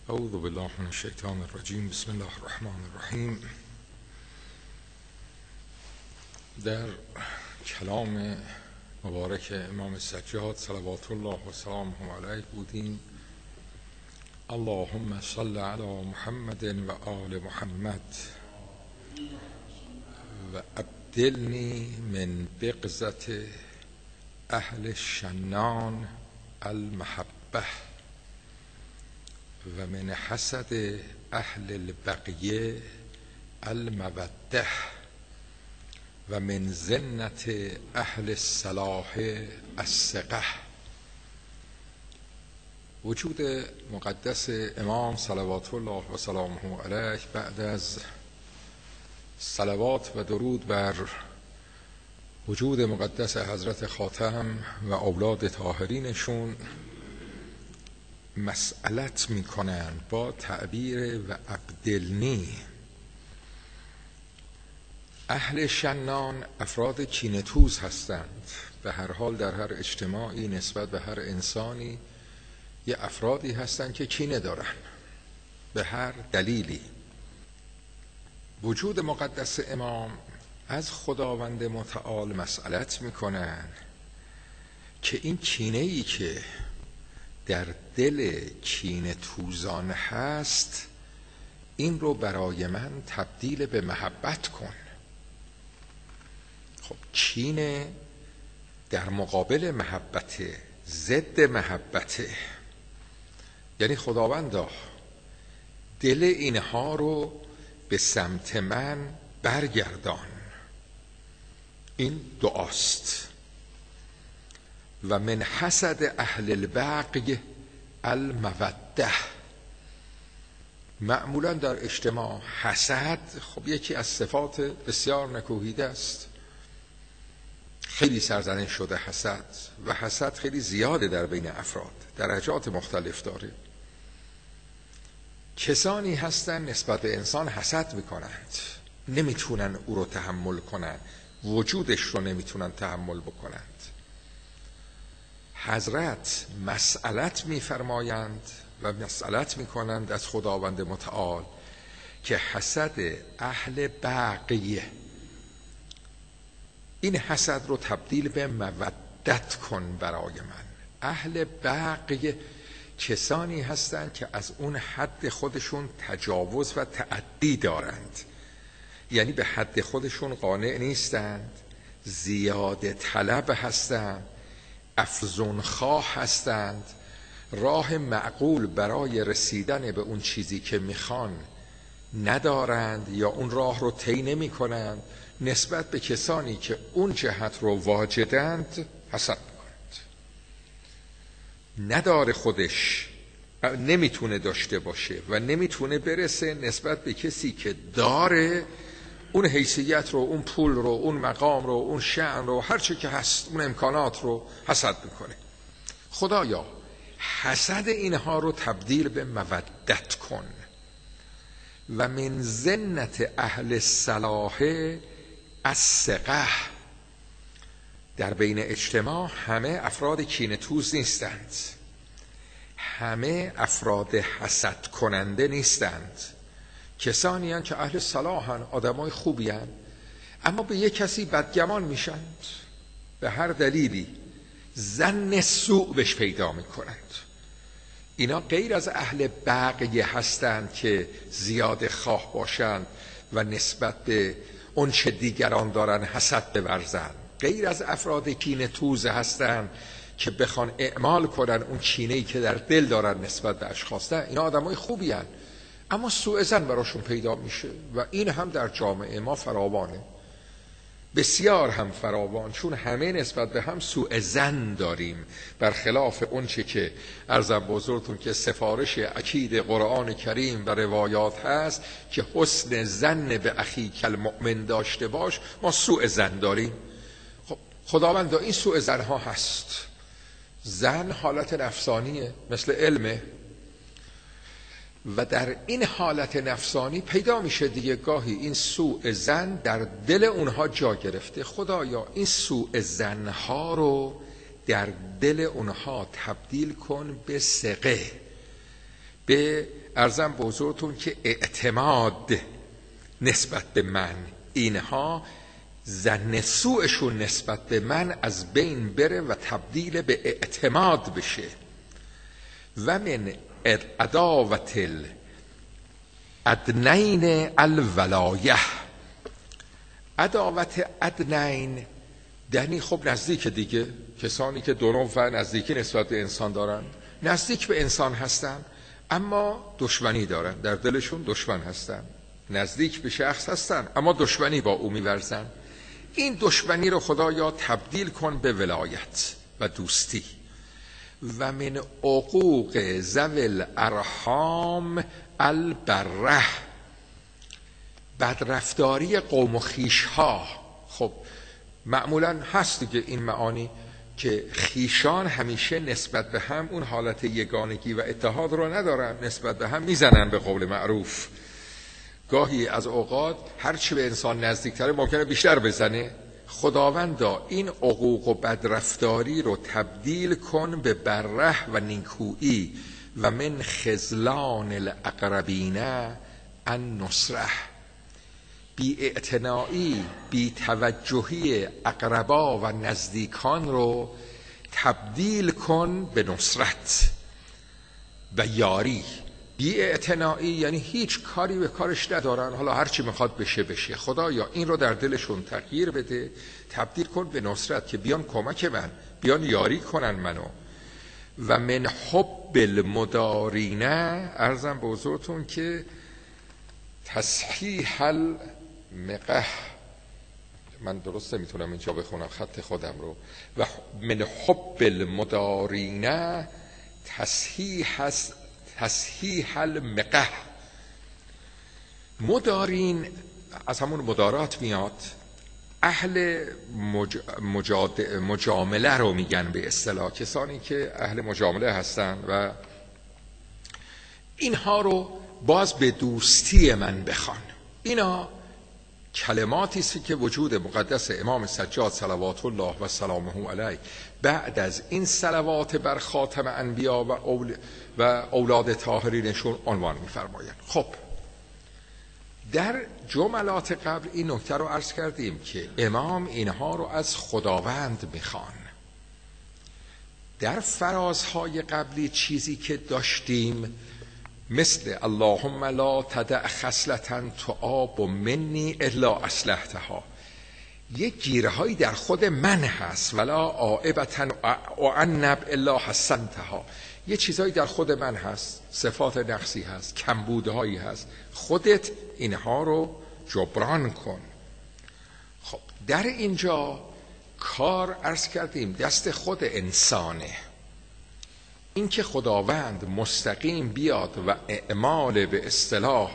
اعوذ بالله من الشیطان الرجیم. بسم الله الرحمن الرحیم. در کلام مبارک امام سجاد صلوات الله و سلامه علیه بودیم. اللهم صل علی محمد و آل محمد و ابدلنی من بغضة اهل الشنان المحبه و من حسد اهل البغی الموده و من زنة اهل الصلاح الثقه. وجود مقدس امام صلوات الله و سلامه علیه بعد از صلوات و درود بر وجود مقدس حضرت خاتم و اولاد طاهرینشون مسئلت میکنن با تعبیر و ابدلنی. اهل شنان افراد کینه‌توز هستند. به هر حال در هر اجتماعی نسبت به هر انسانی یه افرادی هستند که کینه دارن به هر دلیلی. وجود مقدس امام از خداوند متعال مسئلت میکنن که این کینه‌ای که در دل کینه توزان هست این رو برای من تبدیل به محبت کن. خب کینه در مقابل محبته، ضد محبته. یعنی خداوندا دل اینها رو به سمت من برگردان. این دعاست. و من حسد اهل البغی الموده. معمولا در اجتماع حسد خب یکی از صفات بسیار نکوهیده است. خیلی سرزنش شده حسد و حسد خیلی زیاده در بین افراد، درجات مختلف داره. کسانی هستن نسبت به انسان حسد میکنند، نمیتونن او رو تحمل کنن، وجودش رو نمیتونن تحمل بکنند. حضرت مسئلت میفرمایند و مسئلت میکنند از خداوند متعال که حسد اهل بغی، این حسد رو تبدیل به مودت کن برای من. اهل بغی کسانی هستند که از اون حد خودشون تجاوز و تعدی دارند، یعنی به حد خودشون قانع نیستند، زیاده طلب هستند، افزون خواه هستند، راه معقول برای رسیدن به اون چیزی که میخوان ندارند یا اون راه رو طی نمی کنند. نسبت به کسانی که اون جهت رو واجدند حسد میکنند. نداره، خودش نمیتونه داشته باشه و نمیتونه برسه نسبت به کسی که داره اون حیثیت رو، اون پول رو، اون مقام رو، اون شأن رو، هر چی که هست، اون امکانات رو حسد میکنه. خدایا حسد اینها رو تبدیل به مودت کن. و من زنة اهل الصلاح الثقه. در بین اجتماع همه افراد کینه توز نیستند، همه افراد حسد کننده نیستند. کسانی هستند که اهل صلاحن، آدمای خوبی هستند، اما به یک کسی بدگمان میشند، به هر دلیلی ظن سوء بهش پیدا میکنند. اینا غیر از اهل بغی هستند که زیاده خواه باشند و نسبت به اون چه دیگران دارن حسد بورزند. غیر از افراد کینه توز هستند که بخوان اعمال کنن اون کینه‌ای که در دل دارن نسبت به اشخاص. نه، اینا آدمای خوبی هستند اما سوء ظن براشون پیدا میشه و این هم در جامعه ما فراوانه، بسیار هم فراوان، چون همه نسبت به هم سوء ظن داریم، برخلاف اون چه که عرضم بزرگتون که سفارش اکید قرآن کریم و روایات هست که حسن ظن به اخیک المؤمن داشته باش. ما سوء ظن داریم. خب خداوند این سوء ظن ها هست. ظن حالت نفسانیه مثل علمه و در این حالت نفسانی پیدا میشه دیگه گاهی این سوء ظن در دل اونها جا گرفته. خدایا این سوء ظن ها رو در دل اونها تبدیل کن به ثقه، به عرضم به حضورتون که اعتماد نسبت به من، اینها ظن سوءشون نسبت به من از بین بره و تبدیل به اعتماد بشه. و من عداوت الادنین الولایه، عداوت ادنین یعنی خب نزدیک دیگه، کسانی که دو نوع نزدیکی نسبت به انسان دارن، نزدیک به انسان هستن اما دشمنی دارن، در دلشون دشمن هستن، نزدیک به شخص هستن اما دشمنی با او می‌ورزن. این دشمنی رو خدایا تبدیل کن به ولایت و دوستی. و من عقوق ذوی الارحام البره، بدرفتاری قوم و خویش ها. خب معمولا هست دیگه این معانی که خیشان همیشه نسبت به هم اون حالت یگانگی و اتحاد رو ندارن، نسبت به هم میزنن به قول معروف. گاهی از اوقات هرچی به انسان نزدیکتره ممکنه بیشتر بزنه. خداوندا این عقوق و بدرفتاری رو تبدیل کن به بره و نیکویی. و من خذلان الاقربین النصره، بی اعتنایی، بی توجهی اقربا و نزدیکان رو تبدیل کن به نصرت و یاری. بی اعتنایی یعنی هیچ کاری به کارش ندارن، حالا هرچی میخواد بشه بشه. خدایا این رو در دلشون تغییر بده، تبدیل کن به نصرت، که بیان کمک من، بیان یاری کنن منو. و من حب المدارین، عرضم به حضورتون که تصحیح المقه، من درست نمیتونم اینجا بخونم خط خودم رو. و من حب المدارین تصحیح المقه. مدارین از همون مدارات میاد، اهل مجامله رو میگن به اصطلاح، کسانی که اهل مجامله هستن و اینها رو باز به دوستی من بخوان. اینا کلماتی است که وجود مقدس امام سجاد صلوات الله و سلامه علیه بعد از این صلوات بر خاتم انبیا و اولاد طاهرینشون عنوان می‌فرمایند. خب در جملات قبل این نکته رو عرض کردیم که امام اینها رو از خداوند میخوان. در فرازهای قبلی چیزی که داشتیم مثل اللهم لا تدع خصلة تعاب منی الا اصلحتها، یک گیرهایی در خود من هست، ولا عائبة اعنب الا حسنتها، یه چیزایی در خود من هست، صفات نقصی هست، کمبودهایی هست، خودت اینها رو جبران کن. خب در اینجا کار عرض کردیم دست خود انسانه، این که خداوند مستقیم بیاد و اعمال به اصطلاح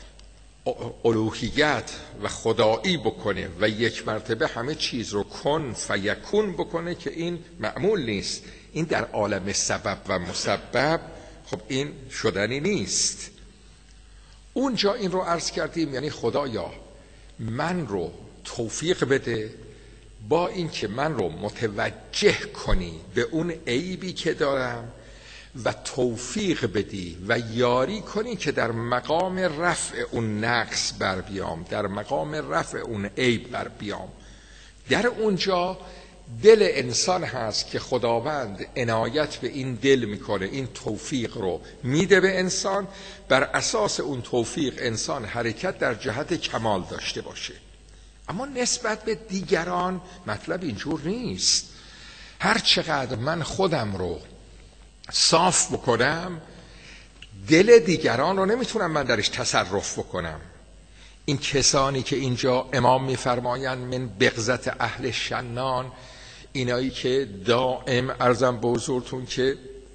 الوهیت و خدایی بکنه و یک مرتبه همه چیز رو کن فیکون بکنه، که این معمول نیست. این در عالم سبب و مسبب خب این شدنی نیست. اونجا این رو عرض کردیم، یعنی خدایا من رو توفیق بده با این که من رو متوجه کنی به اون عیبی که دارم و توفیق بدی و یاری کنی که در مقام رفع اون نقص بر بیام، در مقام رفع اون عیب بر بیام. در اونجا دل انسان هست که خداوند عنایت به این دل میکنه، این توفیق رو میده به انسان، بر اساس اون توفیق انسان حرکت در جهت کمال داشته باشه. اما نسبت به دیگران مطلب اینجور نیست. هر چقدر من خودم رو صاف بکنم، دل دیگران رو نمیتونم من درش تصرف بکنم. این کسانی که اینجا امام میفرمایند من بغضت اهل شنان، اینایی که دائم عرضم به حضورتون که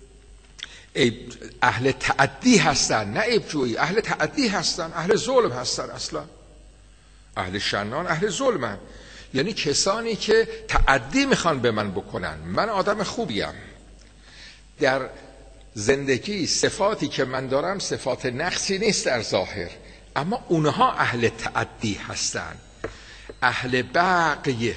اهل تعدی هستن، نه عیبجویی، اهل تعدی هستن، اهل ظلم هستن. اصلا اهل شنان اهل ظلمن، یعنی کسانی که تعدی میخوان به من بکنن. من آدم خوبیم، در زندگی صفاتی که من دارم صفات نقصی نیست در ظاهر، اما اونها اهل تعدی هستن، اهل بغی،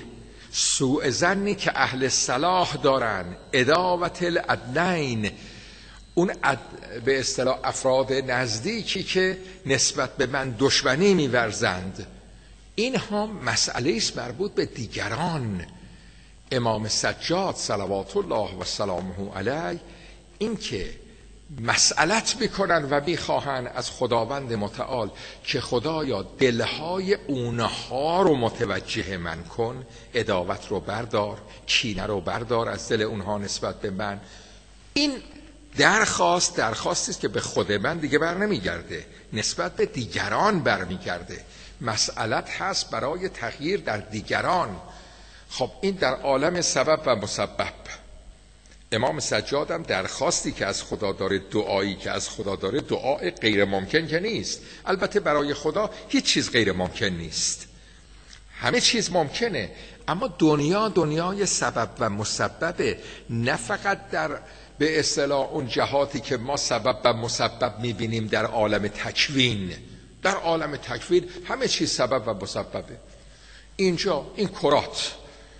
سوء ظنی که اهل صلاح دارن، عداوت الادنین، اون به اصطلاح افراد نزدیکی که نسبت به من دشمنی می‌ورزند، اینها مسئله است مربوط به دیگران. امام سجاد صلوات الله و سلامه علیه این که مسئلت میکنن و میخواهن از خداوند متعال که خدایا دلهای اونها رو متوجه من کن، عداوت رو بردار، کینه رو بردار از دل اونها نسبت به من. این درخواستی است که به خود من دیگه بر نمیگرده، نسبت به دیگران برمیگرده. مسئلت هست برای تغییر در دیگران. خب این در عالم سبب و مسبب. امام سجاد هم درخواستی که از خدا داره، دعایی که از خدا داره، دعای غیر ممکن که نیست. البته برای خدا هیچ چیز غیر ممکن نیست، همه چیز ممکنه، اما دنیای سبب و مسببه، نه فقط در به اصطلاح اون جهاتی که ما سبب و مسبب میبینیم در عالم تکوین. در عالم تکوین همه چیز سبب و مسببه. اینجا این کرات،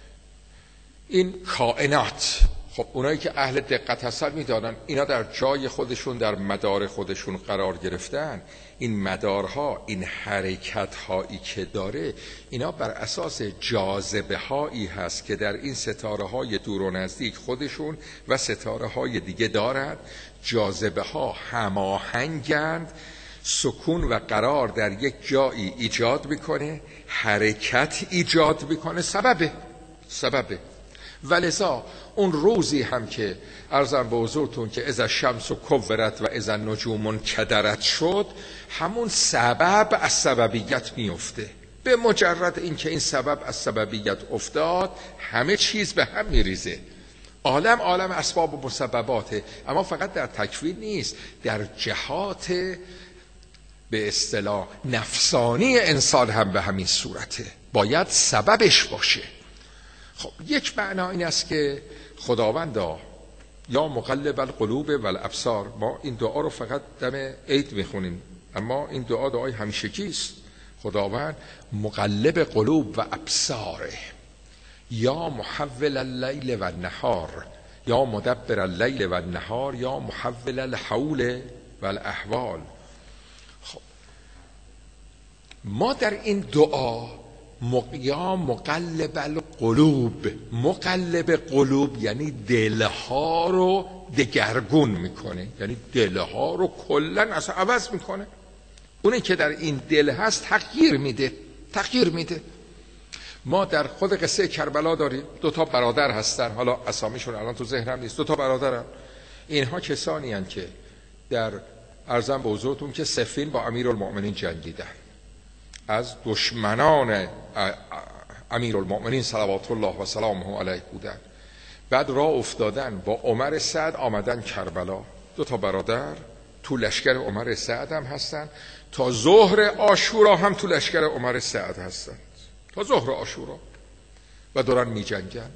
این کائنات، خب اونایی که اهل دقت هستن میدانن اینا در جای خودشون، در مدار خودشون قرار گرفتن. این مدارها، این حرکت هایی که داره، اینا بر اساس جاذبه هایی هست که در این ستاره های دور و نزدیک خودشون و ستاره های دیگه دارند. جاذبه ها هماهنگند، سکون و قرار در یک جایی ایجاد میکنه، حرکت ایجاد میکنه، سببه. ولذا اون روزی هم که عرضم به حضورتون که اذا الشمس کورت و اذا النجوم انکدرت شد، همون سبب از سببیت میفته. به مجرد اینکه این سبب از سببیت افتاد، همه چیز به هم میریزه. عالم اسباب و مسبباته، اما فقط در تکوین نیست، در جهات به اصطلاح نفسانی انسان هم به همین صورته، باید سببش باشه. خب یک معنا این است که خداوندا یا مقلب القلوب و الابصار، ما این دعا رو فقط دم عید میخونیم، اما این دعای همیشگی است. خداوند مقلب قلوب و ابصاره، یا محول اللیل و النهار، یا مدبر اللیل و النهار، یا محول الحول و الاحوال. خب ما در این دعا یا مقلب القلوب، مقلب قلوب یعنی دلها رو دگرگون میکنه، یعنی دلها رو کلن اصلا عوض میکنه. اونی که در این دل هست تغییر میده. ما در خود قصه کربلا داریم، 2 برادر هستن، حالا اسامیشون الان تو ذهنم نیست، 2 برادرن. اینها کسانی هستند که در عرضم به حضورتون که صفین با امیرالمؤمنین جنگیدن، از دشمنان امیرالمؤمنین صلوات الله و سلامه علیه بودن. بعد راه افتادن با عمر سعد آمدن کربلا. 2 برادر تو لشکر عمر سعد هم هستن، تا ظهر عاشورا هم تو لشکر عمر سعد هستن، تا ظهر عاشورا، و دارن می جنگن.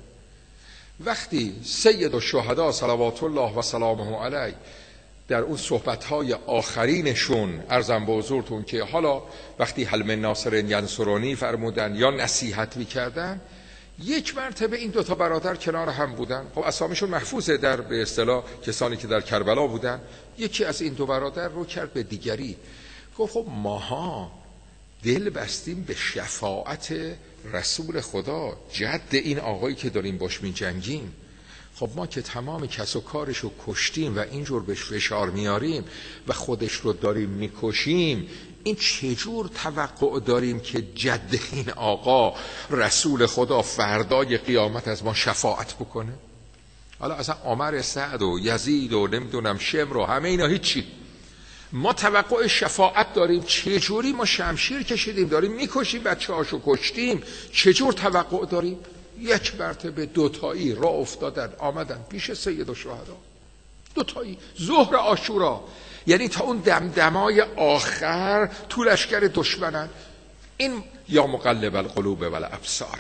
وقتی سید الشهدا صلوات الله و سلامه علیه در اون صحبت‌های آخرینشون عرضم به حضورتون که حالا وقتی هل من ناصر ینصرونی فرمودن یا نصیحت می‌کردن، یک مرتبه این 2 برادر کنار هم بودن. خب اسامیشون محفوظه در به اصطلاح کسانی که در کربلا بودن. یکی از این 2 برادر رو کرد به دیگری، گفت خب ماها دل بستیم به شفاعت رسول خدا، جد این آقایی که داریم باش می‌جنگیم. خب ما که تمام کس و کارشو کشتیم و اینجور بهش فشار میاریم و خودش رو داریم میکشیم، این چجور توقع داریم که جد این آقا رسول خدا فردای قیامت از ما شفاعت بکنه؟ حالا اصلا عمر سعد و یزید و نمیدونم شمر و همه اینا هیچی، ما توقع شفاعت داریم. چجوری ما شمشیر کشیدیم داریم میکشیم، بچه هاشو کشتیم، چجور توقع داریم؟ یک مرتبه 2 راه افتادن، آمدن پیش سید الشهدا، 2 ظهر عاشورا، یعنی تا اون دمدمای آخر تو لشکر دشمنن. این یا مقلب القلوب و الابصار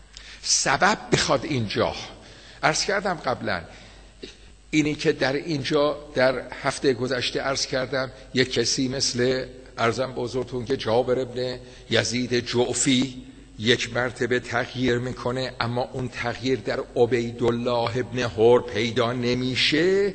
سبب بخواد اینجا. عرض کردم قبلا اینی که در اینجا در هفته گذشته عرض کردم یک کسی مثل عرضم به حضورتون که جابر ابن یزید جعفی یک مرتبه تغییر میکنه، اما اون تغییر در عبیدالله ابن حر پیدا نمیشه.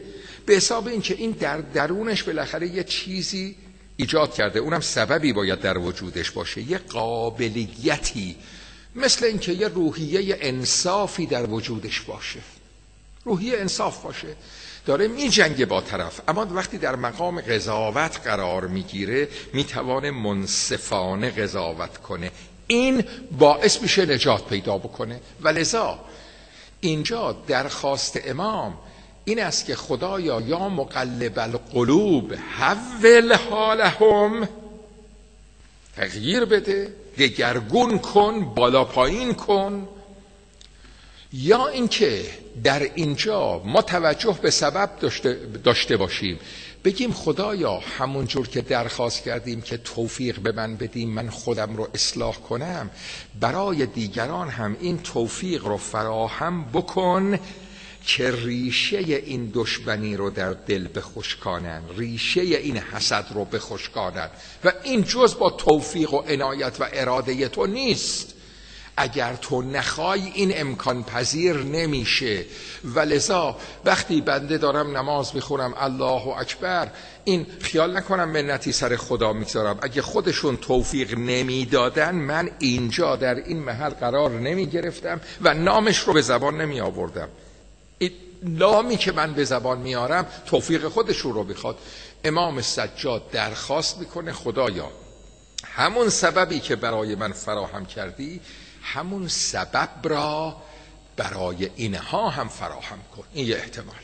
به حساب این که این در درونش بالاخره یه چیزی ایجاد کرده، اونم سببی باید در وجودش باشه، یه قابلیتی، مثل این که یه روحیه انصافی در وجودش باشه، روحیه انصاف باشه، داره می جنگه با طرف، اما وقتی در مقام قضاوت قرار میگیره میتوانه منصفانه قضاوت کنه، این باعث میشه نجات پیدا بکنه. و لذا اینجا درخواست امام این است که خدایا یا مقلب القلوب حول حالهم، تغییر بده، دگرگون کن، بالا پایین کن. یا اینکه در اینجا ما توجه به سبب داشته باشیم، بگیم خدایا همون جور که درخواست کردیم که توفیق به من بدیم من خودم رو اصلاح کنم، برای دیگران هم این توفیق رو فراهم بکن که ریشه این دشمنی رو در دل بخشکانن، ریشه این حسد رو بخشکانن. و این جز با توفیق و عنایت و اراده تو نیست، اگر تو نخوای این امکان پذیر نمیشه. و لذا وقتی بنده دارم نماز میخونم الله اکبر، این خیال نکنم منتی سر خدا میگذارم، اگه خودشون توفیق نمیدادن من اینجا در این محل قرار نمیگرفتم و نامش رو به زبان نمی آوردم. این نامی که من به زبان میارم توفیق خودشون رو بخواد. امام سجاد درخواست میکنه خدایا همون سببی که برای من فراهم کردی همون سبب را برای اینها هم فراهم کن. این یه احتمال.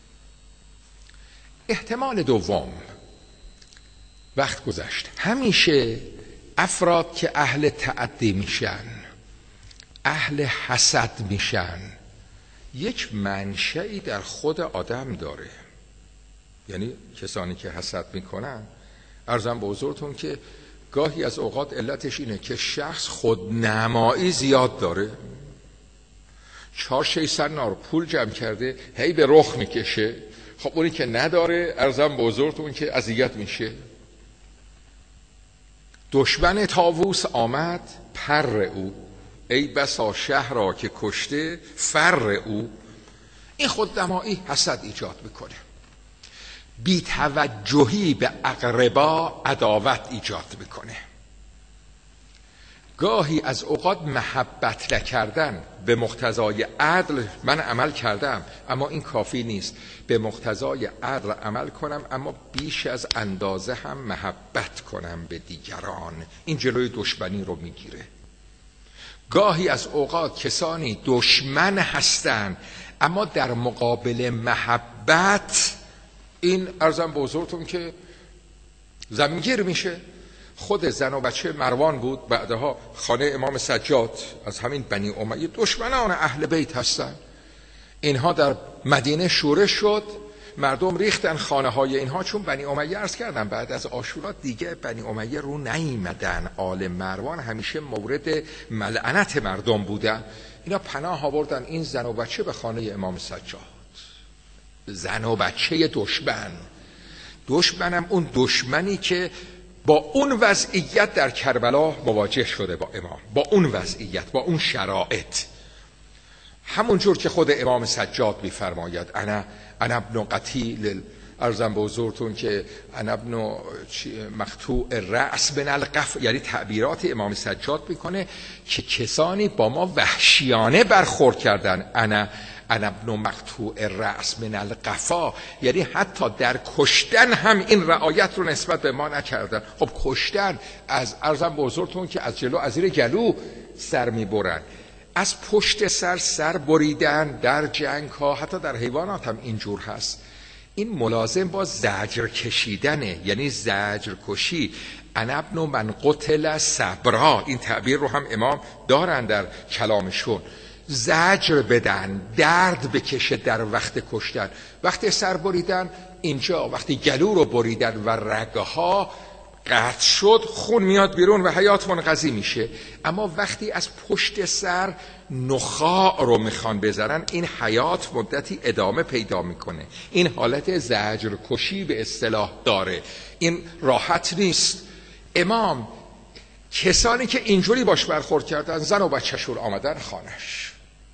احتمال دوم، وقت گذشت، همیشه افراد که اهل تعدی میشن، اهل حسد میشن، یک منشئی در خود آدم داره. یعنی کسانی که حسد میکنن، عرضم به حضورتون که گاهی از اوقات علتش اینه که شخص خودنمایی زیاد داره، 4-6 نار پول جمع کرده، هی به رخ میکشه. خب اونی که نداره، عرضم به حضورتون که اذیت میشه. دشمن طاووس آمد پر او، ای بسا شهر را که کشته فر او. این خودنمایی حسد ایجاد میکنه. بی‌توجهی به اقربا عداوت ایجاد میکنه. گاهی از اوقات محبت نکردن، به مقتضای عدل من عمل کردم اما این کافی نیست، به مقتضای عدل عمل کنم اما بیش از اندازه هم محبت کنم به دیگران، این جلوی دشمنی رو میگیره. گاهی از اوقات کسانی دشمن هستن اما در مقابل محبت، این عرضم به حضورتون که زمینگیر میشه. خود زن و بچه مروان بود، بعدها خانه امام سجاد از همین بنی امیه، دشمنان اهل بیت هستن. اینها در مدینه شورش شد، مردم ریختن خانه های اینها، چون بنی امیه عرض کردم بعد از عاشورا دیگه بنی امیه رو نیامدن، آل مروان همیشه مورد ملعنت مردم بودن. اینا پناه آوردن این زن و بچه به خانه امام سجاد. زن و بچه دشمنم اون دشمنی که با اون وضعیت در کربلا مواجه شده با امام، با اون وضعیت، با اون شرایط، همون جور که خود امام سجاد می‌فرماید انا ابن قتیل، عرضم به حضورتون که انا ابن مقطوع الرأس من القف، یعنی تعبیرات امام سجاد میکنه که کسانی با ما وحشیانه برخورد کردن. انا ابن مقطوع الرأس من القفا، یعنی حتی در کشتن هم این رعایت رو نسبت به ما نکردن. خب کشتن از عرضم به حضورتون که از جلو از زیر گلو سر میبرن، از پشت سر بریدن در جنگ ها، حتی در حیوانات هم اینجور هست. این ملازم با زجر کشیدنه، یعنی زجر کشی. انا ابن من قتل صبرا، این تعبیر رو هم امام دارن در کلامشون. زجر بدن، درد بکشه در وقت کشتن. وقتی سر بریدن اینجا، وقتی گلو رو بریدن و رگها قطع شد، خون میاد بیرون و حیات منقضی میشه. اما وقتی از پشت سر نخاع رو میخوان بذارن، این حیات مدتی ادامه پیدا میکنه. این حالت زجر کشی به اصطلاح داره، این راحت نیست. امام کسانی که اینجوری باش برخورد کردن، زن و بچه‌شون آمدن خانش،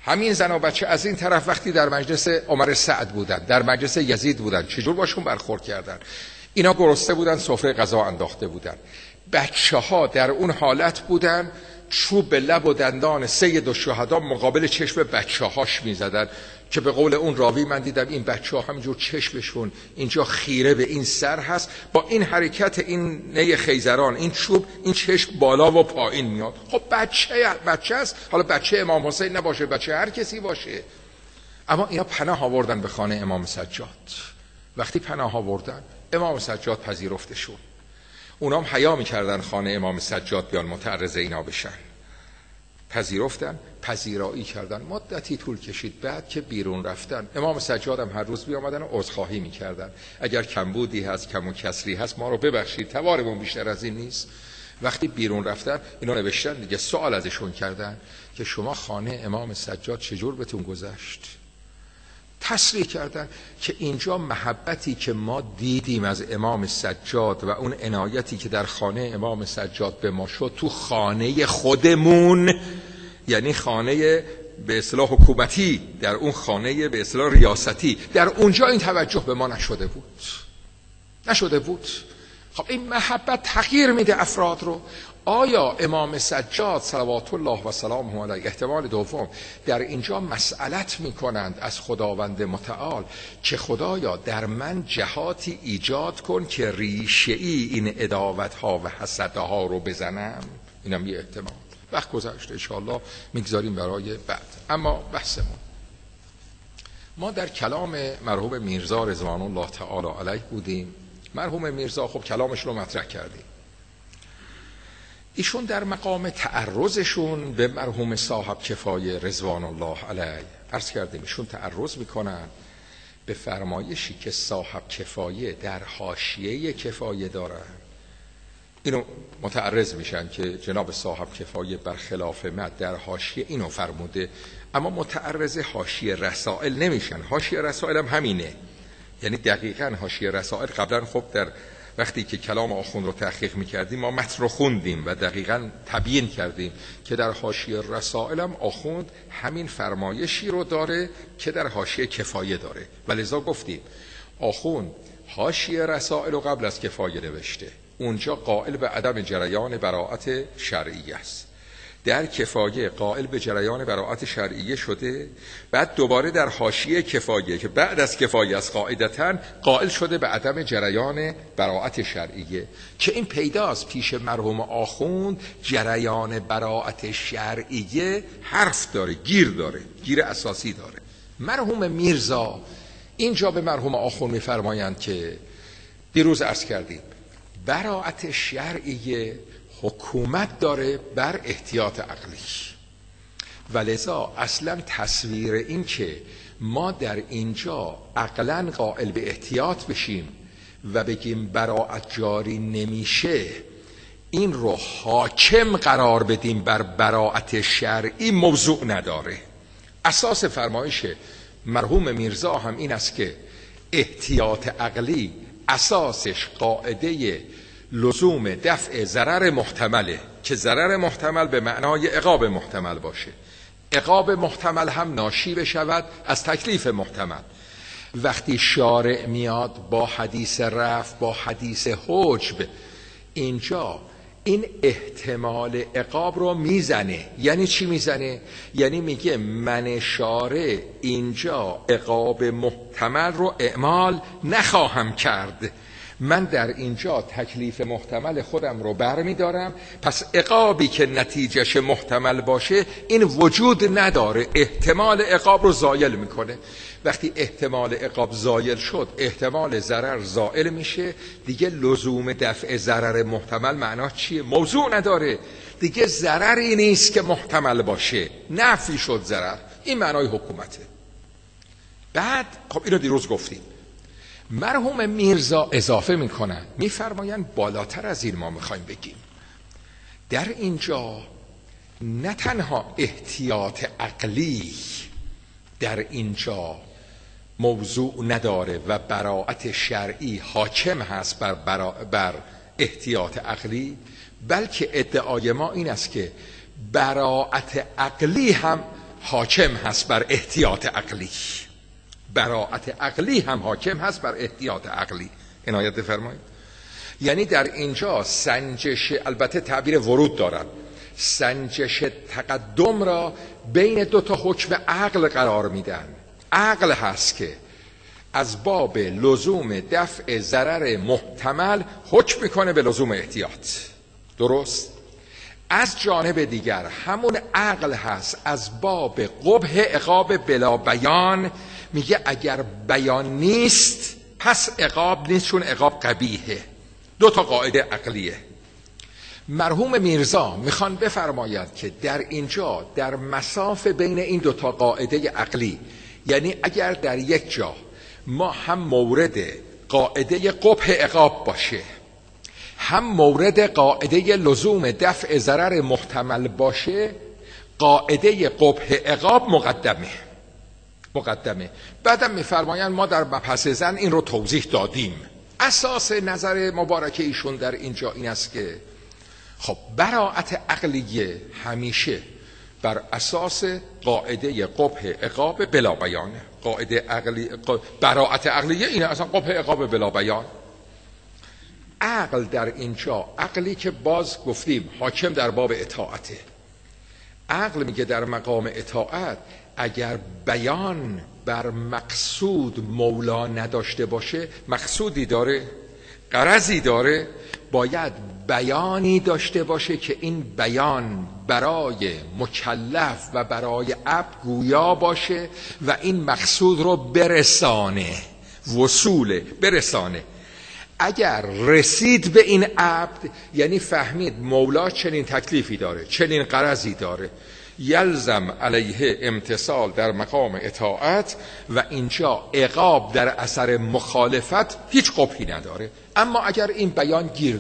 همین زن و بچه از این طرف وقتی در مجلس عمر سعد بودن، در مجلس یزید بودن، چجور باشون برخورد کردن؟ اینا گرسنه بودن، سفره غذا انداخته بودن. بچه ها در اون حالت بودن، چوب به لب و دندان سید الشهدا مقابل چشم بچه هاش می زدن که به قول اون راوی من دیدم این بچه ها همینجور چشمشون اینجا خیره به این سر هست، با این حرکت این نی خیزران این چوب این چشم بالا و پایین میاد. خب بچه است، حالا بچه امام حسین نباشه، بچه هر کسی باشه. اما اینا پناه آوردن به خانه امام سجاد. وقتی پناه آوردن امام سجاد پذیرفتشون. اونام حیا میکردن خانه امام سجاد بیان متعرض اینا بشن. پذیرفتن، پذیرایی کردن. مدتی طول کشید. بعد که بیرون رفتن امام سجاد هم هر روز بیامدن و عذرخواهی میکردن. اگر کمبودی هست، کم و کسری هست، ما رو ببخشید، توارمون بیشتر از این نیست. وقتی بیرون رفتن اینا نوشتن دیگه، سوال ازشون کردن که شما خانه امام سجاد چجور بهتون گذشت؟ تصریح کردن که اینجا محبتی که ما دیدیم از امام سجاد و اون عنایتی که در خانه امام سجاد به ما شد، تو خانه خودمون، یعنی خانه به اصطلاح حکومتی، در اون خانه به اصطلاح ریاستی، در اونجا این توجه به ما نشده بود. خب این محبت تغییر میده افراد رو. آیا امام سجاد صلوات الله و سلامه علیه احتمال دوم در اینجا مسئلت میکنند از خداوند متعال که خدایا در من جهاتی ایجاد کن که ریشه ای این عداوت ها و حسد ها رو بزنم؟ اینم یه احتمال. وقت گذشته، انشاءالله میگذاریم برای بعد. اما بحثمون، ما در کلام مرحوم میرزا رضوان الله تعالی علیه بودیم. مرحوم میرزا خب کلامش رو مطرح کردیم. ایشون در مقام تعرضشون به مرحوم صاحب کفایه رضوان الله علیه عرض کردیم، ایشون تعرض میکنن به فرمایشی که صاحب کفایه در حاشیه کفایه دارن. اینو متعرض میشن که جناب صاحب کفایه برخلاف مد در حاشیه اینو فرموده، اما متعرض حاشیه رسائل نمیشن. حاشیه رسائل هم همینه، یعنی دقیقاً حاشیه رسائل قبلا خب در وقتی که کلام آخوند رو تحقیق میکردیم ما متن رو خوندیم و دقیقاً تبیین کردیم که در حاشیه رسائل هم آخوند همین فرمایشی رو داره که در حاشیه کفایه داره، ولذا گفتیم آخوند حاشیه رسائل رو قبل از کفایه نوشته، اونجا قائل به عدم جریان براءت شرعیه است، در کفایه قائل به جریان براءت شرعیه شده، بعد دوباره در حاشیه کفایه که بعد از کفایه از قاعدتاً قائل شده به عدم جریان براءت شرعیه، که این پیداست پیش مرحوم آخوند جریان براءت شرعیه حرف داره، گیر اساسی داره. مرحوم میرزا اینجا به مرحوم آخوند میفرمایند که دیروز عرض کردیم براءت شرعیه حکومت داره بر احتیاط عقلی، ولذا اصلا تصویر این که ما در اینجا عقلا قائل به احتیاط بشیم و بگیم براءت جاری نمیشه، این رو حاکم قرار بدیم بر براءت شرعی موضوع نداره. اساس فرمایش مرحوم میرزا هم این است که احتیاط عقلی اساسش قاعده لزوم دفع ضرر محتمله، که ضرر محتمل به معنای عقاب محتمل باشه، عقاب محتمل هم ناشی بشود از تکلیف محتمل. وقتی شارع میاد با حدیث رفع، با حدیث حجب، اینجا این احتمال عقاب رو میزنه. یعنی چی میزنه؟ یعنی میگه من شارع اینجا عقاب محتمل رو اعمال نخواهم کرد، من در اینجا تکلیف محتمل خودم رو برمیدارم، پس عقابی که نتیجهش محتمل باشه این وجود نداره، احتمال عقاب رو زایل میکنه. وقتی احتمال عقاب زایل شد احتمال ضرر زائل میشه، دیگه لزوم دفع ضرر محتمل معنا چیه؟ موضوع نداره دیگه، ضرری نیست که محتمل باشه، نفی شد ضرر. این معنای حکومته. بعد خب اینو دیروز گفتیم. مرحوم میرزا اضافه میکنن، میفرماین بالاتر از این ما میخوایم بگیم در اینجا نه تنها احتیاط عقلی در اینجا موضوع نداره و براءت شرعی حاکم هست بر احتیاط عقلی، بلکه ادعای ما این است که براءت عقلی هم حاکم هست بر احتیاط عقلی، براعت عقلی هم حاکم هست بر احتیاط عقلی. عنایت بفرمایید. یعنی در اینجا سنجش، البته تعبیر ورود دارن، سنجش تقدم را بین دو تا حکم عقل قرار میدن. عقل هست که از باب لزوم دفع ضرر محتمل حکم میکنه به لزوم احتیاط، درست؟ از جانب دیگر همون عقل هست از باب قبح عقاب بلا بیان، میگه اگر بیان نیست پس عقاب نیست، چون عقاب قبیحه. دو تا قاعده عقلیه. مرحوم میرزا میخوان بفرماید که در اینجا در مساف بین این دو تا قاعده عقلی، یعنی اگر در یک جا ما هم مورد قاعده قبح عقاب باشه، هم مورد قاعده لزوم دفع ضرر محتمل باشه، قاعده قبح عقاب مقدمه. بعدم میفرمایند ما در مبحث زن این رو توضیح دادیم. اساس نظر مبارک ایشون در اینجا این است که خب براعت عقلیه همیشه بر اساس قاعده قبح عقاب بلا بیانه. قاعده عقلی براعت عقلیه اینه، اصلا قبح عقاب بلا بیان. عقل در اینجا، عقلی که باز گفتیم حاکم در باب اطاعته، عقل میگه در مقام اطاعت اگر بیان بر مقصود مولا نداشته باشه، مقصودی داره، غرضی داره، باید بیانی داشته باشه که این بیان برای مکلف و برای عبد گویا باشه و این مقصود رو برسانه، برسانه. اگر رسید به این عبد، یعنی فهمید مولا چنین تکلیفی داره، چنین غرضی داره، یلزم علیه امتثال در مقام اطاعت و اینجا عقاب در اثر مخالفت هیچ قبحی نداره. اما اگر این بیان گیر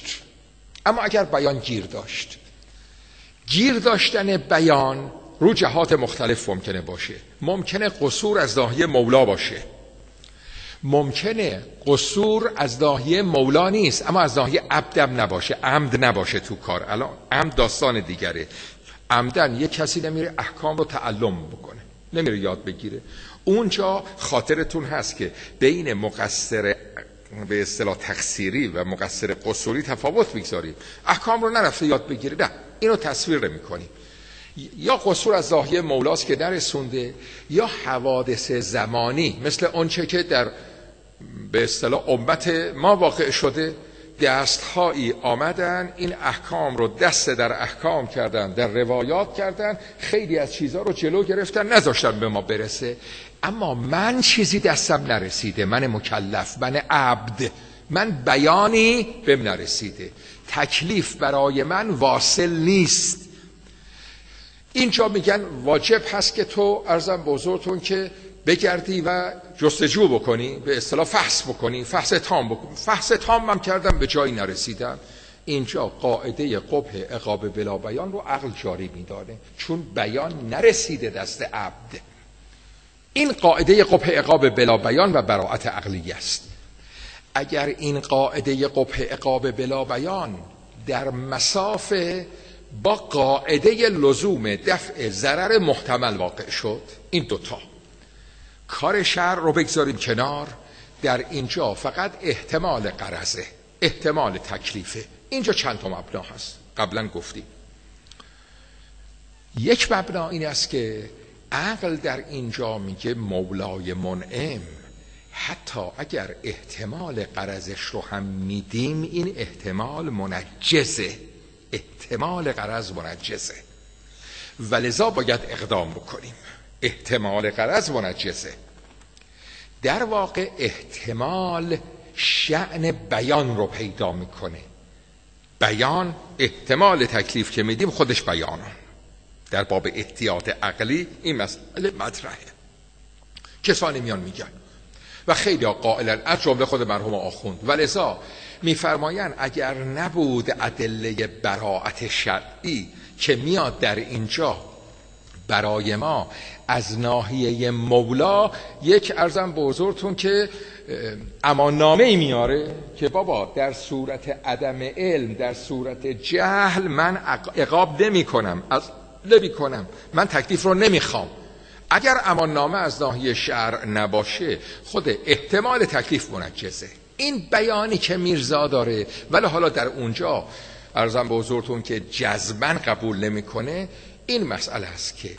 داشت، گیر داشتن بیان رو جهات مختلف ممکنه باشه. ممکنه قصور از ناحیه مولا باشه، ممکنه قصور از ناحیه مولا نیست اما از ناحیه عبدم نباشه، عمد نباشه تو کار. الان عمد داستان دیگره. عمدن یک کسی نمیره احکام رو تعلم بکنه، نمیره یاد بگیره. اونجا خاطرتون هست که بین مقصر به اصطلاح تقصیری و مقصر قصوری تفاوت میگذاریم. احکام رو نرفته یاد بگیره، نه، اینو تصویر نمی‌کنیم. یا قصور از ناحیه مولاست که نرسونده، یا حوادث زمانی مثل اونچه که در به اصطلاح امت ما واقع شده. دستهایی آمدن این احکام رو دست در احکام کردن، در روایات کردن، خیلی از چیزها رو جلو گرفتن، نذاشتن به ما برسه. اما من چیزی دستم نرسیده، من مکلف، من عبد، من بیانی بهم نرسیده، تکلیف برای من واصل نیست. اینجا میگن واجب هست که تو، عرضم بزرگتون، که بگردی و جستجو بکنی، به اصطلاح فحص بکنی، فحص تام بکنی. فحص تام هم کردم، به جایی نرسیدم. اینجا قاعده قبح عقاب بلا بیان رو عقل جاری میدانه، چون بیان نرسیده دست عبد. این قاعده قبح عقاب بلا بیان و براعت عقلی است. اگر این قاعده قبح عقاب بلا بیان در مسافه با قاعده لزوم دفع ضرر محتمل واقع شد، این دوتا کار شرع رو بگذاریم کنار. در اینجا فقط احتمال غرضه، احتمال تکلیفه. اینجا چند تا مبنا هست، قبلا گفتیم. یک مبنا این است که عقل در اینجا میگه مولای منعم حتی اگر احتمال غرضش رو هم میدیم، این احتمال منجزه، احتمال غرض منجزه، ولذا باید اقدام بکنیم. احتمال غرض منجزه. در واقع احتمال شأن بیان رو پیدا میکنه. بیان، احتمال تکلیف که میدیم خودش بیانه. در باب احتیاط عقلی این مسئله مطرحه. کسانی میان میگن و خیلی قائلن، از جمله خود مرحوم آخوند، ولذا میفرمایند اگر نبود ادله براعت شرعی که میاد در اینجا برای ما از ناحیه مولا، یک عرضم به حضورتون که اماننامه‌ای میاره که بابا در صورت عدم علم، در صورت جهل من عقاب نمی کنم، از نمی کنم، من تکلیف رو نمیخوام. اگر اماننامه از ناحیه شرع نباشه خود احتمال تکلیف منجزه. این بیانی که میرزا داره، ولی حالا در اونجا عرضم به حضورتون که جزماً قبول نمیکنه، این مسئله است که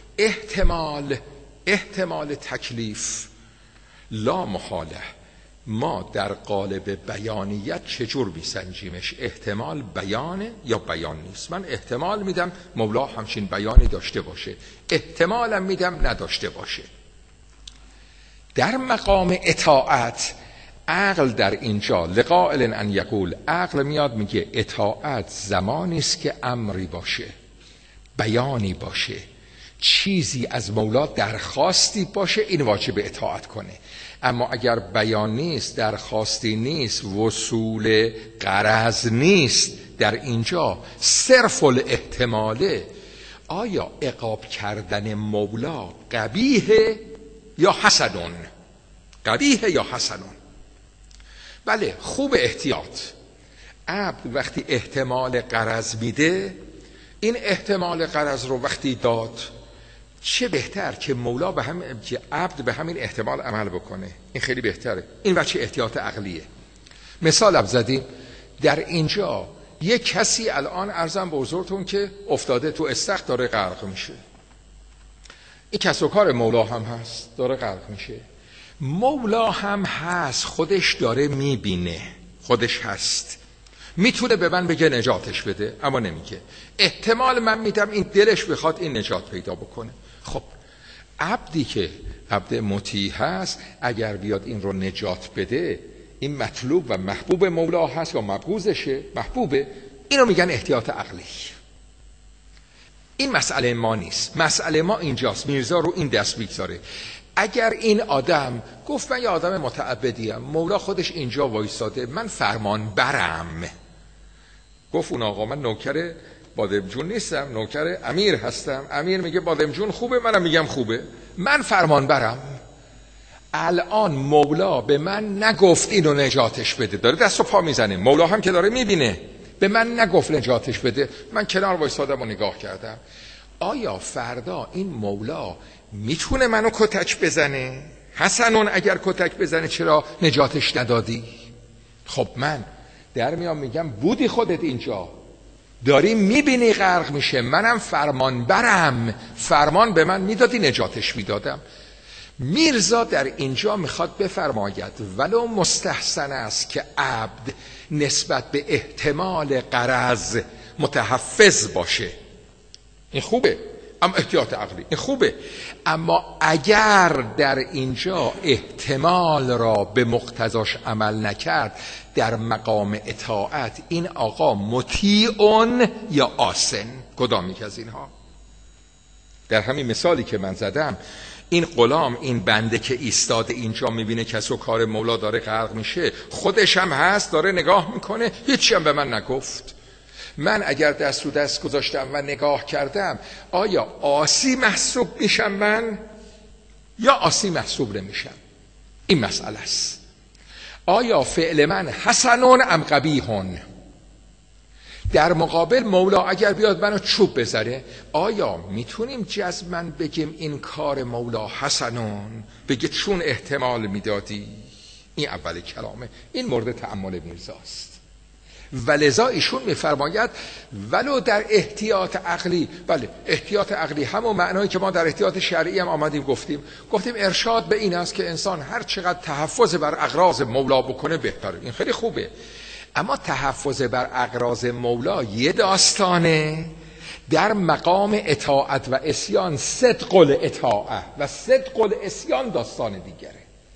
احتمال تکلیف لا محاله ما در قالب بیانیت چجور میسنجیمش؟ احتمال بیانه یا بیان نیست. من احتمال میدم مولا همچین بیانی داشته باشه، احتمالم میدم نداشته باشه. در مقام اطاعت عقل در اینجا لقائل ان یقول، عقل میاد میگه اطاعت زمانی است که امری باشه، بیانی باشه، چیزی از مولا درخواستی باشه، این واجب اطاعت کنه. اما اگر بیان نیست، درخواستی نیست، وصول غرض نیست، در اینجا صرف الاحتماله. آیا عقاب کردن مولا قبیح یا حسنون؟ قبیح یا حسنون؟ بله خوب احتیاط. عبد وقتی احتمال غرض میده، این احتمال غرض رو وقتی داد، چه بهتر که مولا که عبد به همین احتمال عمل بکنه. این خیلی بهتره. این بچه احتیاط عقلیه. مثال زدیم در اینجا یک کسی الان عرضم به حضورتون که افتاده تو استخر داره غرق میشه. این کس و کار مولا هم هست، داره غرق میشه. مولا هم هست، خودش داره میبینه، خودش هست، میتونه به من بگه نجاتش بده، اما نمیگه. احتمال من میدم این دلش بخواد این نجات پیدا بکنه. خب عبدی که عبد مطیع هست، اگر بیاد این رو نجات بده، این مطلوب و محبوب مولا هست یا مبغوزشه؟ محبوبه. اینو میگن احتیاط عقلی. این مسئله ما نیست. مسئله ما اینجاست. میرزا رو این دست میگذاره. اگر این آدم گفت من یه آدم متعبدیم، مولا خودش اینجا وایساده، من فرمان برم، گفت اون آقا من نوکر بادمجون نیستم، نوکر امیر هستم، امیر میگه بادمجون خوبه، منم میگم خوبه، من فرمان برم. الان مولا به من نگفت اینو نجاتش بده، داره دست و پا میزنه، مولا هم که داره میبینه، به من نگفت نجاتش بده، من کنار وایسادم و نگاه کردم. آیا فردا این مولا میتونه منو کتک بزنه؟ حسنون اگر کتک بزنه چرا نجاتش ندادی؟ خب من در میام میگم بودی خودت اینجا، داری میبینی غرق میشه، منم فرمان برم، فرمان به من میدادی نجاتش میدادم. میرزا در اینجا میخواد بفرماید ولو مستحسن است که عبد نسبت به احتمال غرض متحفظ باشه، این خوبه، اما احتیاط عقلی این خوبه. اما اگر در اینجا احتمال را به مقتضاش عمل نکرد، در مقام اطاعت این آقا مطیعون یا آسن، کدام یک از اینها؟ در همین مثالی که من زدم، این غلام، این بنده که ایستاده اینجا میبینه کس و کار مولا داره غرق میشه، خودش هم هست داره نگاه میکنه، هیچی هم به من نگفت. من اگر دست رو دست گذاشتم و نگاه کردم، آیا عاصی محسوب میشم من یا عاصی محسوب نمیشم؟ این مسئله است. آیا فعل من حسنون ام قبیحون؟ در مقابل مولا اگر بیاد منو چوب بزنه، آیا میتونیم جزماً بگیم این کار مولا حسنون؟ بگه چون احتمال میدادی. این اول کلامه، این مورد تأمل میرزاست. ولذا ایشون میفرماید ولو در احتیاط عقلی، بله احتیاط عقلی همون معنایی که ما در احتیاط شرعی هم آمدیم گفتیم ارشاد به این است که انسان هر چقدر تحفظ بر اغراض مولا بکنه بهتره، این خیلی خوبه. اما تحفظ بر اغراض مولا یه داستانه، در مقام اطاعت و عصیان صدق الاطاعه و صدق العصیان داستان دیگره.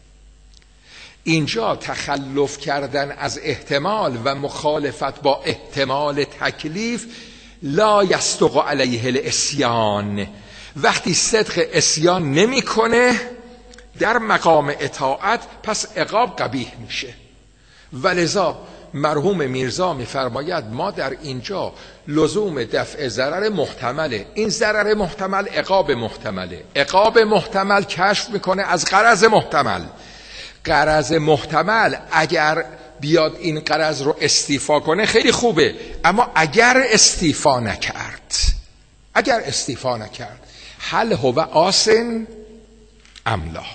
اینجا تخلف کردن از احتمال و مخالفت با احتمال تکلیف لا یصدق علیه العصیان، وقتی صدق عصیان نمیکنه در مقام اطاعت، پس عقاب قبیح میشه. ولذا مرحوم میرزا میفرماید ما در اینجا لزوم دفع ضرر محتمله، این ضرر محتمل عقاب محتمله، عقاب محتمل کشف میکنه از غرض محتمل. غرض محتمل اگر بیاد این غرض رو استیفا کنه خیلی خوبه، اما اگر استیفا نکرد، اگر استیفا نکرد هل هو آسن ام لا،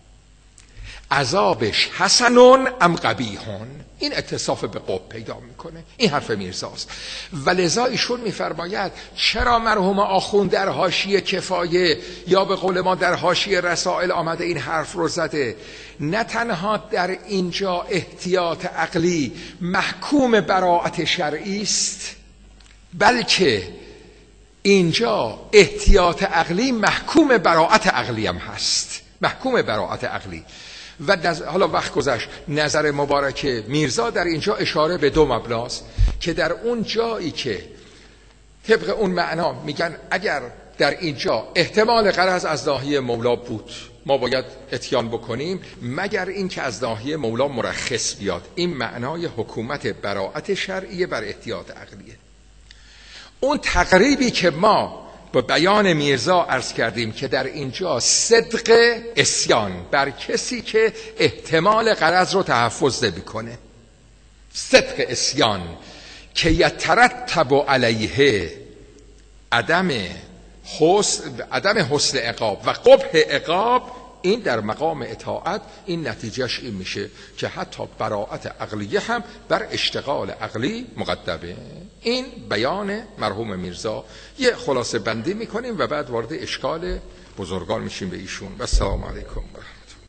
عذابش حسنون ام قبیحون. این اتصاف به قب پیدا میکنه. این حرف میرزاست. و لذا ایشون میفرماید چرا مرحوم آخوند در حاشیه کفایه یا به قول ما در حاشیه رسائل آمده این حرف رو زده؟ نه تنها در اینجا احتیاط عقلی محکوم براءت شرعی است، بلکه اینجا احتیاط عقلی محکوم براءت عقلی هم هست. محکوم براءت عقلی. و حالا وقت گذشت، نظر مبارک میرزا در اینجا اشاره به دو مبناست که در اون جایی که طبق اون معنا میگن اگر در اینجا احتمال غرض از ناحیه مولا بود ما باید اتیان بکنیم، مگر این که از ناحیه مولا مرخص بیاد. این معنای حکومت براءت شرعیه بر احتیاط عقلیه. اون تقریبی که ما با بیان میرزا عرض کردیم که در اینجا صدق اسیان بر کسی که احتمال غرض رو تحفظ نمی‌کنه، صدق اسیان که یترتب علیه عدم حسن عقاب و قبح عقاب، این در مقام اطاعت این نتیجهش این میشه که حتی براءت عقلیه هم بر اشتغال عقلی مقدمه. این بیان مرحوم میرزا. یه خلاصه بندی میکنیم و بعد وارد اشکال بزرگان میشیم به ایشون. و السلام علیکم.